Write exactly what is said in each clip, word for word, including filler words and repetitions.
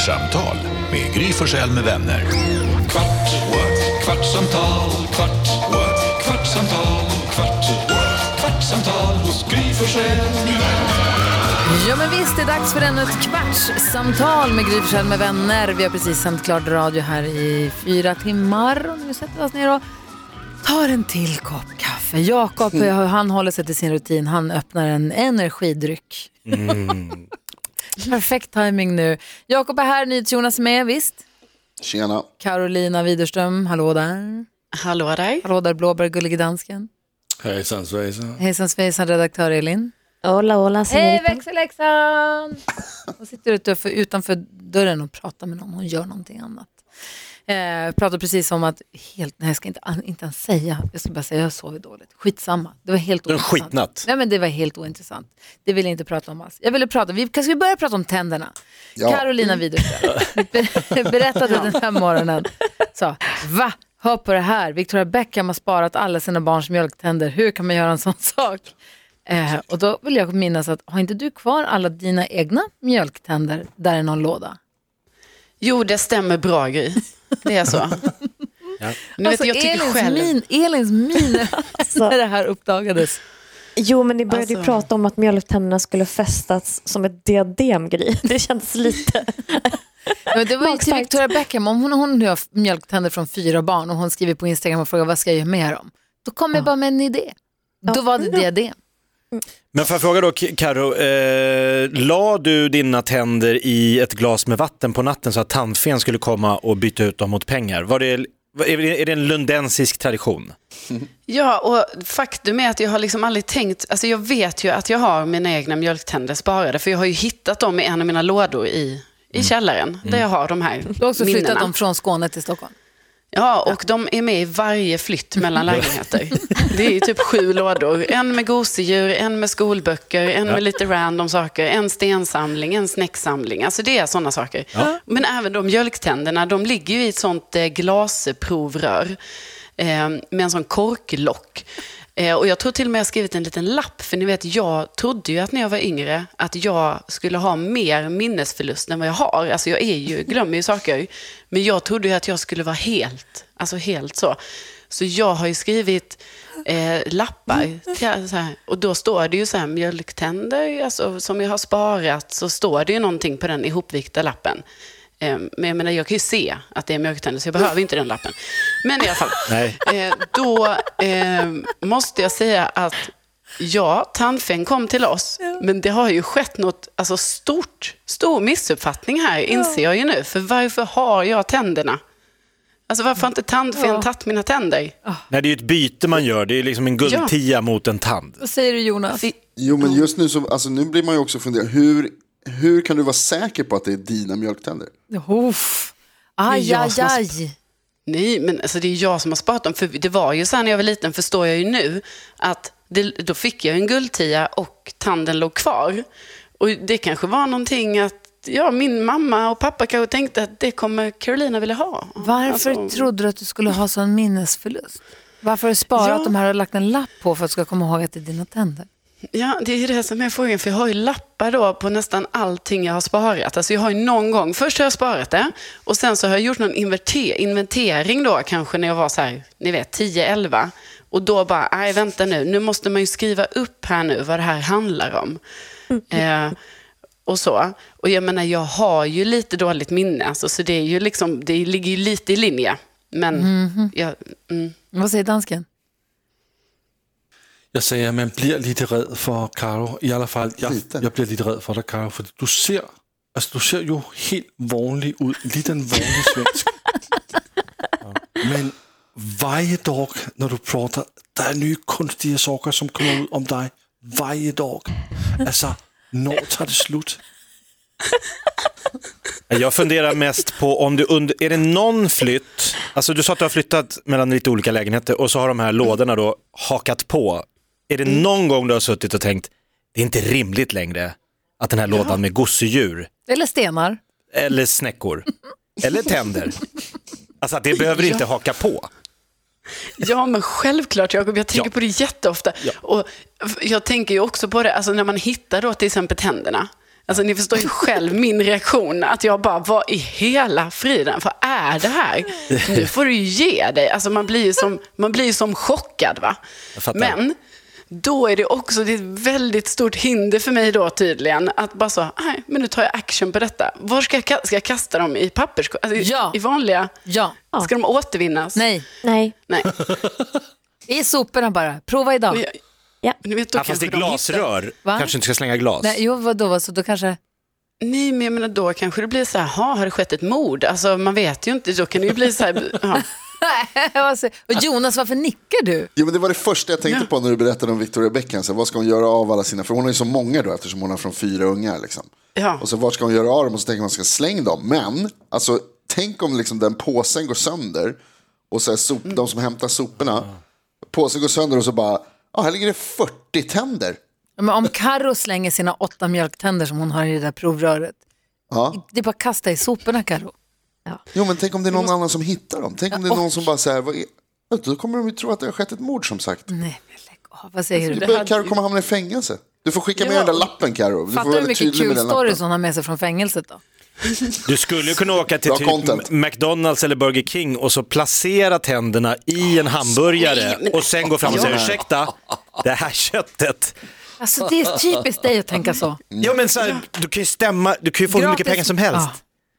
Kvartsamtal med Gry Forssell med vänner. Kvart, what? Kvartsamtal, kvart, what? Kvartsamtal, kvart, what? Kvartsamtal hos Gry Forssell med vänner. Ja, men visst, det är dags för ännu ett kvartssamtal med Gry Forssell med vänner. Vi har precis sänt klart radio här i fyra timmar och nu sätter vi oss ner och tar en till kopp kaffe. Jakob, mm. han håller sig till sin rutin. Han öppnar en energidryck. Mm. Perfekt timing nu. Jakob är här, NyhetsJonas är med, visst? Tjena. Carolina Widerström, hallå där. Hallå där. Hallå där, Blåbär, gullige dansken. Hejsan svejsan. Hejsan svejsan, redaktör Elin. Hola, hola, hej växelläxan. Hon sitter utanför, utanför dörren och pratar med någon. Hon gör någonting annat. Eh, pratar precis om att helt, nej jag ska inte, inte ens säga. Jag ska bara säga jag sov dåligt. Skitsamma. Det var helt ointressant. Skitnatt. Nej men det var helt ointressant. Det vill jag inte prata om alls. Jag ville prata, vi, ska vi börja prata om tänderna? Ja. Carolina Widerström berättade den här morgonen. Så, va? Hör på det här. Victoria Beckham har sparat alla sina barns mjölktänder. Hur kan man göra en sån sak? Eh, och då vill jag minnas att har inte du kvar alla dina egna mjölktänder där i någon låda? Jo, det stämmer bra, Gry. Det är så. Ja. Nu alltså, vet, jag Elins, själv... min, Elins min alltså. När det här uppdagades. Jo, men ni började alltså... ju prata om att mjölktänderna skulle fästas som ett diadem, Gry. Det känns lite... Ja, det var ju till Victoria Beckham. Om hon, hon har mjölktänder från fyra barn och hon skriver på Instagram och frågar vad ska jag göra med dem? Då kommer ja. jag bara med en idé. Då ja. var det diadem. Men får jag fråga då, Karo, eh, la du dina tänder i ett glas med vatten på natten så att tandfen skulle komma och byta ut dem mot pengar? Var det, är det en lundensisk tradition? Ja, och faktum är att jag har liksom aldrig tänkt, alltså jag vet ju att jag har mina egna mjölktänder sparade, för jag har ju hittat dem i en av mina lådor i, i mm. källaren, mm. där jag har de här minnena. Du har också flyttat dem från Skåne till Stockholm? Ja, och de är med i varje flytt mellan lägenheter. Det är ju typ sju lådor. En med gosedjur, en med skolböcker, en med lite random saker, en stensamling, en snäcksamling. Alltså det är sådana saker. Ja. Men även de mjölktänderna, de ligger ju i ett sånt eh, glasprovrör eh, med en sån korklock. Eh, och jag tror till och med jag har skrivit en liten lapp, för ni vet, jag trodde ju att när jag var yngre att jag skulle ha mer minnesförlust än vad jag har. Alltså jag är ju, glömmer ju saker, men jag trodde ju att jag skulle vara helt, alltså helt så. Så jag har ju skrivit eh, lappar till, så här, och då står det ju så här mjölktänder, alltså, som jag har sparat, så står det ju någonting på den ihopvikta lappen. Men jag menar, jag kan ju se att det är mjölktänder, så jag behöver inte den lappen. Men i alla fall, eh, då eh, måste jag säga att ja, tandfen kom till oss, men det har ju skett något alltså stort, stor missuppfattning här, inser jag ju nu. För varför har jag tänderna? Alltså varför har inte tandfen ja. tagit mina tänder? Nej, det är ju ett byte man gör, det är liksom en guldtia ja. mot en tand. Vad säger du, Jonas? Jo, men just nu så, alltså nu blir man ju också fundera, hur... Hur kan du vara säker på att det är dina mjölktänder? Uff. Aj, aj, aj. Nej, men alltså det är jag som har sparat dem. För det var ju så här när jag var liten, förstår jag ju nu, att det, då fick jag en guldtia och tanden låg kvar. Och det kanske var någonting att ja, min mamma och pappa kanske tänkte att det kommer Carolina vilja ha. Varför alltså... trodde du att du skulle ha sån minnesförlust? Varför har du sparat ja. de här och lagt en lapp på för att du ska komma ihåg att det är dina tänder? Ja, det är ju det som är frågan, för jag har ju lappar då på nästan allting jag har sparat. Alltså jag har ju någon gång, först har jag sparat det och sen så har jag gjort någon inventer- inventering då kanske när jag var så här, ni vet, tio elva. Och då bara, nej vänta nu, nu måste man ju skriva upp här nu vad det här handlar om. Mm. Eh, och så. Och jag menar, jag har ju lite dåligt minne, alltså, så det är ju liksom, det ligger ju lite i linje. Men, mm-hmm. jag, mm. Vad säger dansken? Jag säger att man blir lite rädd för Karo. I alla fall, jag, jag blir lite rädd för dig, Karo. För du ser, alltså, du ser ju helt vanlig ut. Liten vanlig svensk. Ja. Men varje dag när du pratar, det är nya konstiga saker som kommer ut om dig. Varje dag. Alltså, när tar det slut? Jag funderar mest på om du under, är det någon flytt, alltså du sa att du har flyttat mellan lite olika lägenheter och så har de här lådorna då hakat på. Är det någon gång du har suttit och tänkt, det är inte rimligt längre att den här lådan ja. med gosedjur eller stenar eller snäckor eller tänder, alltså att det behöver inte haka på. Ja, men självklart, Jakob. Jag tänker ja. på det jätteofta. Ja. Och jag tänker ju också på det, alltså när man hittar då till exempel tänderna. Alltså ni förstår ju själv min reaktion. Att jag bara, vad i hela friden, vad är det här? Nu får du ju ge dig. Alltså man blir ju som, man blir ju som chockad, va? Men då är det också det är ett väldigt stort hinder för mig då tydligen. Att bara så, nej, men nu tar jag action på detta. Var ska jag, ska jag kasta dem? I papperskorgen? Alltså, ja. I vanliga? Ja. Ska de återvinnas? Nej. Nej. Nej. I soporna bara. Prova idag. Men, Ja. Ni vet, då Ja, fast det är kanske de glasrör. Va? Kanske inte ska slänga glas. Nej, jo, vadå? Så då kanske... Nej, men jag menar, då kanske det blir så här, ha, har det skett ett mord? Alltså man vet ju inte, då kan det ju bli så här, ja. Och Jonas, varför nickar du? Jo, men det var det första jag tänkte ja. på när du berättade om Victoria Beckham. Så vad ska hon göra av alla sina, för hon har ju så många då eftersom hon har från fyra ungar liksom. Ja. Och så vad ska hon göra av dem och så tänker man ska slänga dem. Men, alltså tänk om liksom den påsen går sönder och så här, sop, mm. de som hämtar soporna, påsen går sönder och så bara, ja, här ligger det fyrtio tänder. Men om Karo slänger sina åtta mjölktänder som hon har i det där provröret, ja. det är bara att kasta i soporna, Karo. Ja. Jo, men tänk om det är någon måste... annan som hittar dem. Tänk om det är någon som bara säger, vad är... då kommer de ju tro att det har skett ett mord som sagt. Nej, men lägg av, vad säger alltså, du? du Karo kommer hamna i fängelse. Du får skicka med ja. den där lappen, Karo. Fattar du hur mycket kul stories hon har med sig från fängelset då? Du skulle ju kunna åka till typ McDonalds eller Burger King och så placera tänderna i en hamburgare oh, och sen gå fram och säga, ursäkta, det här köttet. Alltså det är typiskt dig att tänka så. Ja, men så här, du kan ju stämma, du kan ju få gratis. Hur mycket pengar som helst. Ja.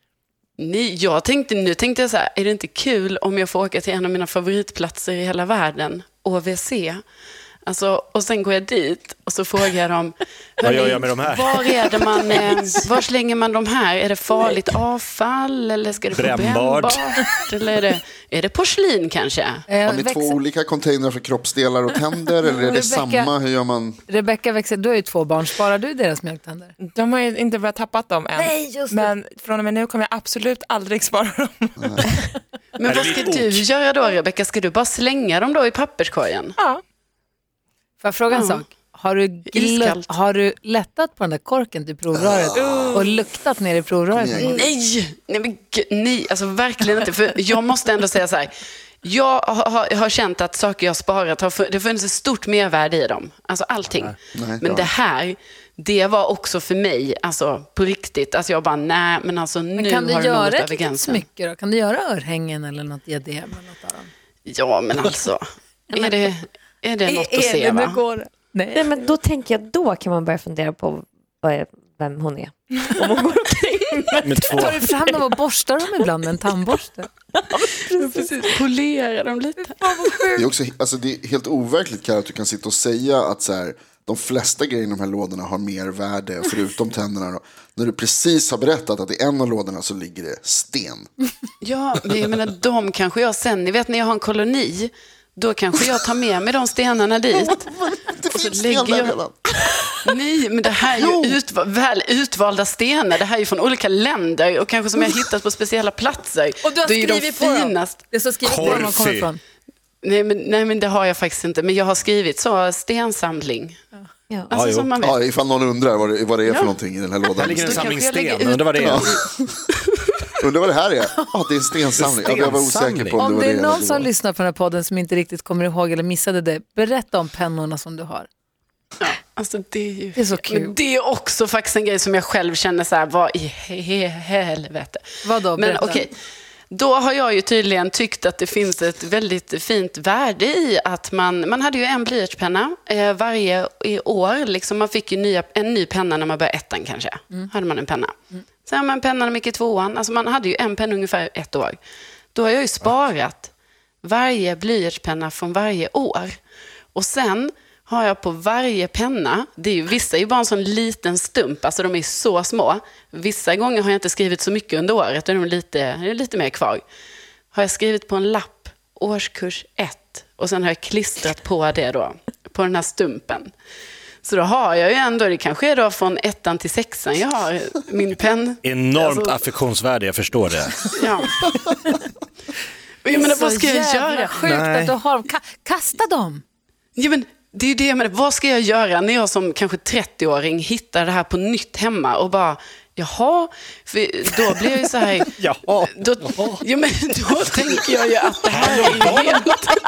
Nej, jag tänkte, nu tänkte jag så här, är det inte kul om jag får åka till en av mina favoritplatser i hela världen, O V C? Alltså, och sen går jag dit och så frågar jag dem, vad gör jag med de här? Var är det man, eh, var slänger man de här? Är det farligt avfall eller ska det brännbart? brännbart? Eller är det, är det porslin kanske? Har ni två olika containrar för kroppsdelar och tänder eller är det Rebecca, samma? Hur gör man? Rebecca växer, du har ju två barn, sparar du deras mjölktänder? De har ju inte börjat tappat dem än. Nej, just det. Men från och med nu kommer jag absolut aldrig spara dem. Men vad ska du göra då, Rebecca? Ska du bara slänga dem då i papperskorgen? Ja. Får jag fråga en ja. sak? Har du, gl- har du lättat på den där korken till provröret uh. och luktat ner i provröret? Nej, nej, men, nej, alltså verkligen inte. För jag måste ändå säga så här. Jag har, har känt att saker jag sparat, har, det funnits ett stort mervärde i dem. Alltså allting. Nej, men det här, det var också för mig, alltså på riktigt. Alltså jag bara, nej, men alltså nu men kan du har det göra något ett över gränsen. smycke då? Kan du göra örhängen eller något diadem eller något av dem? Ja, men alltså, är det... Är det något är, att se, va? Går? Nej. Nej, men då tänker jag, då kan man börja fundera på vad är, vem hon är. Om hon går omkring med två. Tar du fram dem och borstar dem ibland med en tandborste? Ja, precis. Polera dem lite. Det är, också, alltså, det är helt overkligt, Karo, att du kan sitta och säga att så här, de flesta grejer i de här lådorna har mer värde förutom tänderna. Då. När du precis har berättat att i en av lådorna så ligger det sten. Ja, men jag menar, de kanske jag sen, ni vet när jag har en koloni, då kanske jag tar med mig de stenarna dit. Det och så finns lägger stenar jag... redan. Nej, men det här är ju utva- väl utvalda stenar. Det här är ju från olika länder och kanske som jag har hittat på speciella platser. Och du har det är skrivit ju de på finast. dem. Det är så skrivit på dem man kommer ifrån. Nej men, nej, men det har jag faktiskt inte. Men jag har skrivit så, stensamling. Ja. Alltså, ja, som man vet. Ja, ifall någon undrar vad det, vad det är för ja. någonting i den här lådan. Här ligger en samling sten, undrar vad det är. Ja. Undrar vad det här är? Ja, det är en stensamling. Ja, jag var osäker på om, om det var det är det någon det som lyssnar på den här podden som inte riktigt kommer ihåg eller missade det, berätta om pennorna som du har. Ja, alltså det är ju... Det är så kul. Men det är också faktiskt en grej som jag själv känner så här, vad i he- helvete. Vadå, men berätta. okej. Då har jag ju tydligen tyckt att det finns ett väldigt fint värde i att man, man hade ju en blyertspenna eh, varje i år. Liksom man fick ju nya, en ny penna när man började ettan kanske. Mm. Hade man en penna. Mm. Sen har man en penna när man gick i tvåan. Alltså man hade ju en penna ungefär ett år. Då har jag ju sparat varje blyertspenna från varje år. Och sen har jag på varje penna, det är ju, vissa är ju bara en sån liten stump, alltså de är så små. Vissa gånger har jag inte skrivit så mycket under året, det är lite, det är lite mer kvar. Har jag skrivit på en lapp, årskurs ett, och sen har jag klistrat på det då, på den här stumpen. Så då har jag ju ändå, det kanske är då från ettan till sexan jag har min penn. Enormt alltså, affektionsvärde, jag förstår det. Ja. Jag menar, vad ska jag göra? Sjukt att du har, ka- kasta dem. Ja, men det är ju det jag menar. Vad ska jag göra när jag som kanske trettioåring hittar det här på nytt hemma och bara, jaha, för då blir jag ju så här, jaha, då, ja, men då tänker jag ju att det här är helt...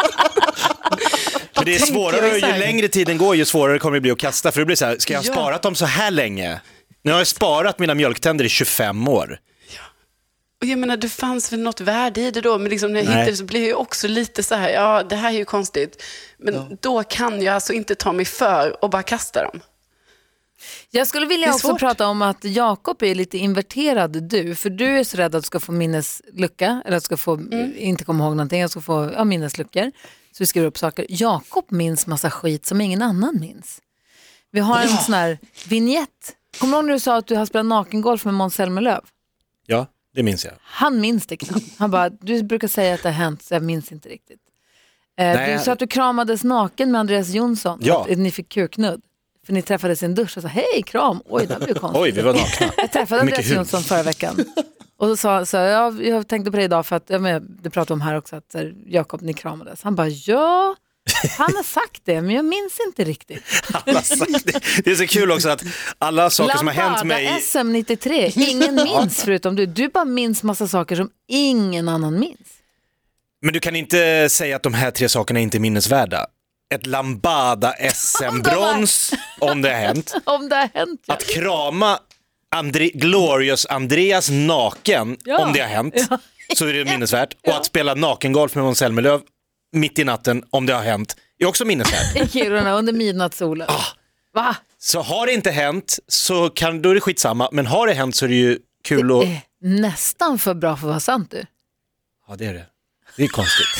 För det är svårare, ju längre tiden går ju svårare kommer det bli att kasta. För det blir så här, ska jag ha ja. sparat dem så här länge? Nu har jag sparat mina mjölktänder i tjugofem år. Ja. Och jag menar, det fanns väl något värde i det då, men liksom när jag Nej. hittade så blev jag också lite så här, ja, det här är ju konstigt. Men Ja. då kan jag alltså inte ta mig för och bara kasta dem. Jag skulle vilja också svårt. prata om att Jakob är lite inverterad du, för du är så rädd att du ska få minneslucka, eller att du ska få, mm. inte komma ihåg någonting, jag ska få ja, minnesluckor. Så vi skriver upp saker. Jakob minns massa skit som ingen annan minns. Vi har en ja. sån här vignett. Kommer du ihåg när du sa att du har spelat nakengolf med Måns Zelmerlöw? Ja, det minns jag. Han minns det knappt. Han bara, du brukar säga att det har hänt, så jag minns inte riktigt. Eh, du sa att du kramades naken med Andreas Jonsson. Ja. Att ni fick kuknudd. För ni träffades i en dusch och sa, hej, kram. Oj, det blev konstigt. Oj, vi var nakna. Jag träffade Andreas Jonsson förra veckan. Och då sa så jag, jag tänkte på det idag för att, ja, men, det pratade om här också att här, Jakob, ni kramades. Han bara, ja, han har sagt det, men jag minns inte riktigt. Han har sagt det. Det är så kul också att alla saker Lambada, som har hänt mig... S M nittiotre, ingen minns förutom du. Du bara minns massa saker som ingen annan minns. Men du kan inte säga att de här tre sakerna inte är minnesvärda. Ett Lambada S M-brons, om det har hänt. Om det har hänt, ja. Att krama Andre- Glorious Andreas naken, ja. Om det har hänt, ja. Så är det minnesvärt. Ja. Och att spela nakengolf med Måns Zelmerlöw mitt i natten, om det har hänt, är också minnesvärt. I Kiruna under midnattssolen. Ah. Va? Så har det inte hänt, så kan, då är det skitsamma. Men har det hänt så är det ju kul det att... är nästan för bra för att vara sant, du. Ja, det är det. Det är konstigt.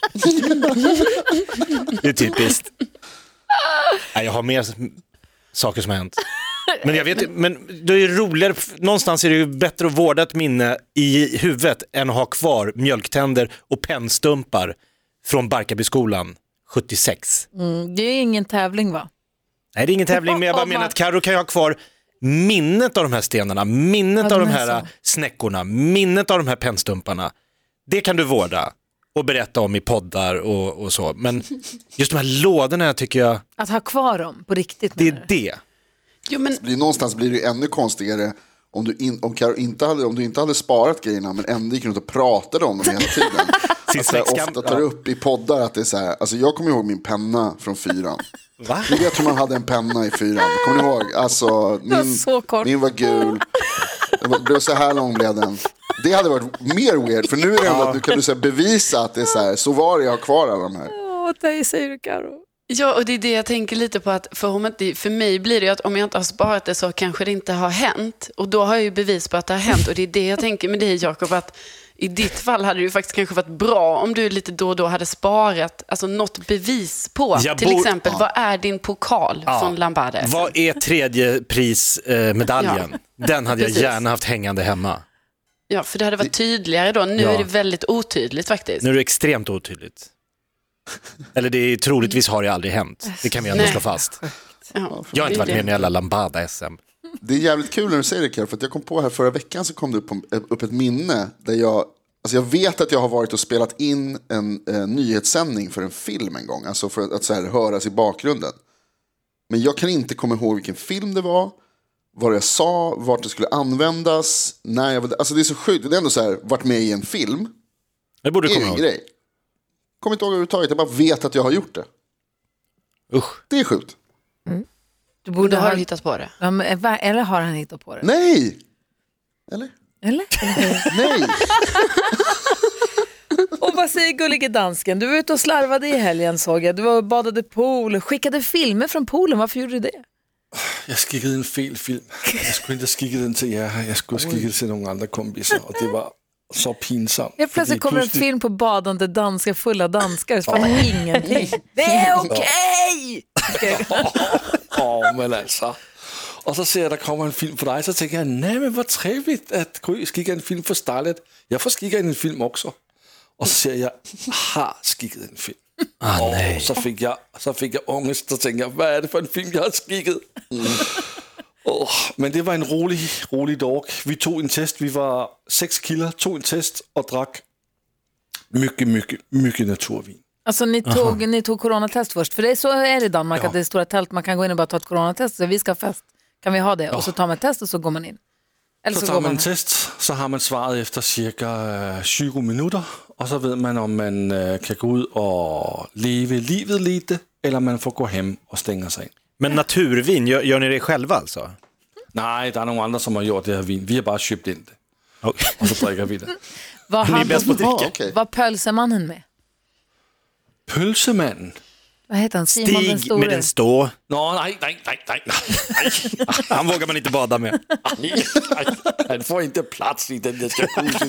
Det är typiskt. Nej, jag har mer saker som har hänt. Men jag vet, men det är ju roligare, någonstans är det ju bättre att vårda ett minne i huvudet än att ha kvar mjölktänder och pennstumpar från Barkarbyskolan sjuttiosex. Mm, det är ingen tävling, va? Nej, det är ingen tävling, men jag bara menar att Karo kan ju ha kvar minnet av de här stenarna, minnet ja, av de här så. snäckorna, minnet av de här pennstumparna. Det kan du vårda och berätta om i poddar och, och så. Men just de här lådorna tycker jag... Att ha kvar dem på riktigt. Det är det. Jo, men... blir, någonstans blir det ju ännu konstigare om du, in, om Karo inte hade, om du inte hade sparat grejerna men ändå gick runt och pratade om dem hela tiden. Alltså, jag ofta tar upp i poddar att det är så här, alltså jag kommer ihåg min penna från fyran. Va? Ni vet hur man hade en penna i fyran. Kommer ni ihåg? Alltså, min, var min var gul. Det blev så här lång blev den. Det hade varit mer weird, för nu är det ändå att du kan du säga, bevisa att det är så här, så var det jag har kvar alla de här. Åh, det säger du, Karo. Ja, och det är det jag tänker lite på, att för, om inte, för mig blir det ju att om jag inte har sparat det så kanske det inte har hänt. Och då har jag ju bevis på att det har hänt. Och det är det jag tänker med dig, Jakob, att i ditt fall hade det ju faktiskt kanske varit bra om du lite då och då hade sparat alltså något bevis på. Jag Till bor... exempel, ja. Vad är din pokal ja. Från Lambada? Vad är tredje prismedaljen? Eh, ja. Den hade jag Precis. Gärna haft hängande hemma. Ja, för det hade varit tydligare då. Nu ja. Är det väldigt otydligt faktiskt. Nu är det extremt otydligt. Eller det är, troligtvis har det aldrig hänt. Det kan vi ändå Nej. Slå fast. Ja, jag har inte varit med i alla Lambada S M. Det är jävligt kul när du säger det, Kjell, för att jag kom på här förra veckan så kom det upp, upp ett minne där jag, alltså jag vet att jag har varit och spelat in en eh, nyhetssändning för en film en gång, alltså för att, att så här, höras i bakgrunden. Men jag kan inte komma ihåg vilken film det var, vad jag sa, vart det skulle användas, när jag var, alltså det är så sjukt, det är ändå så här, varit med i en film. Det borde det är komma en ihåg. Grej. Kommer inte ihåg överhuvudtaget, jag bara vet att jag har gjort det. Usch. Det är sjukt. Mm. Du borde ha ha hittat på det. Ja, men, eller har han hittat på det? Nej! Eller? Eller? Nej! Och vad säger gullige dansken? Du var ute och slarvade i helgen, såg jag. Du var och badade pool, skickade filmer från poolen. Varför gjorde du det? Jag skickade en fel film. Jag skulle inte skicka den till er. Jag skulle skicka den till några andra kompisar. Och det var så pinsamt. Jag plötsligt kommer plötsligt... en film på badande danskar, fulla danskar. Så fattar jag ingenting. Det är okej! Okay. Ja, men alltså. Och så ser jag, att der kommer en film för dig. Så tänker jag, nej men vad trevligt att Gry skickar en film för Starlet. Jag får skicka en film också. Och så ser jag, har skickat en film. Ah, och nej. så fick jag, så fick jag ångest och tänkte, vad är det för en film jag har skickat? Mm. Oh, men det var en rolig, rolig dag. Vi tog en test, vi var sex killar, tog en test och drack mycket, mycket, mycket naturvin. Alltså ni tog, ni tog coronatest först, för det är så är det i Danmark ja. Att det är stora tält, man kan gå in och bara ta ett coronatest, så vi ska ha fest, kan vi ha det? Ja. Och så tar man ett test och så går man in. Eller så, så tar man, man en test, så har man svaret efter cirka tjugo minuter, och så vet man om man kan gå ut och leva livet lite, eller man får gå hem och stänga sig. Men naturvin, gör, gör ni det själva alltså? Nej, det är några andra som har gjort det här vin. Vi har bara köpt in det. Okay. Och så dricker vi det. Vad Ni är bäst på att dricka. Okay. Vad pölsemannen med? Pölsemannen? Vad heter han? Simon den Stig store. med den stå. Nå, nej, nej, nej, nej, nej. Han vågar man inte bada med. Nej, nej. Han får inte plats i den där jacuzzi.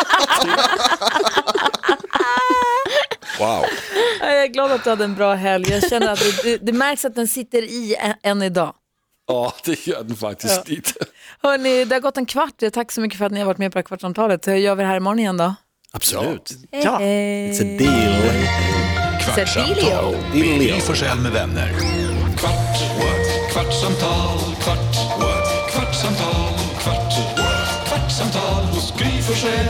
Wow. Jag är glad att du hade en bra helg. Jag känner att det, det, det märks att den sitter i än, än idag. Ja, det gör den faktiskt ja. lite. Hörrni, det har gått en kvart. Tack så mycket för att ni har varit med på det här kvartsamtalet. Så gör vi det här imorgon igen då? Absolut. Ja. ja. It's a deal. Kvartsamtal med Gry Forssell med vänner. Kvart, what? Kvartsamtal, kvart, what? Kvartsamtal, kvart, what? Kvartsamtal hos Gry Forssell